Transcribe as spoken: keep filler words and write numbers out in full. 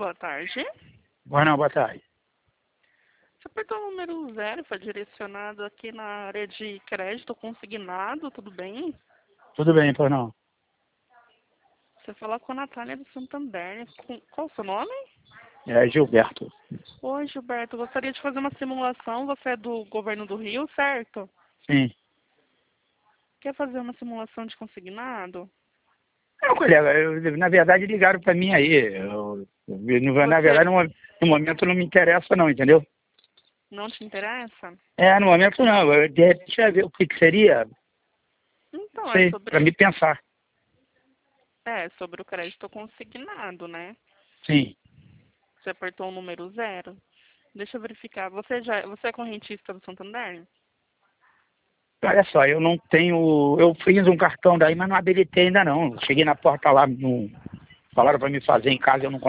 Boa tarde. Boa não, boa tarde. Você apertou o número zero, foi direcionado aqui na área de crédito consignado, tudo bem? Tudo bem, pois não? Você falou com a Natália do Santander. Com- Qual o seu nome? É Gilberto. Oi, Gilberto. Gostaria de fazer uma simulação. Você é do governo do Rio, certo? Sim. Quer fazer uma simulação de consignado? Não, colega, eu, na verdade ligaram para mim aí. Eu, eu, na Você verdade, no, no momento não me interessa não, entendeu? não te interessa? É, no momento não. Eu, de repente ia ver o que, que seria, não Então, é sei, para sobre, me pensar. é sobre o crédito consignado, né? Sim. Você apertou o número zero. Deixa eu verificar. Você já, você é correntista do Santander? Olha só, eu não tenho. Eu fiz um cartão daí, mas não habilitei ainda não. Cheguei na porta lá, no, falaram para me fazer em casa, eu não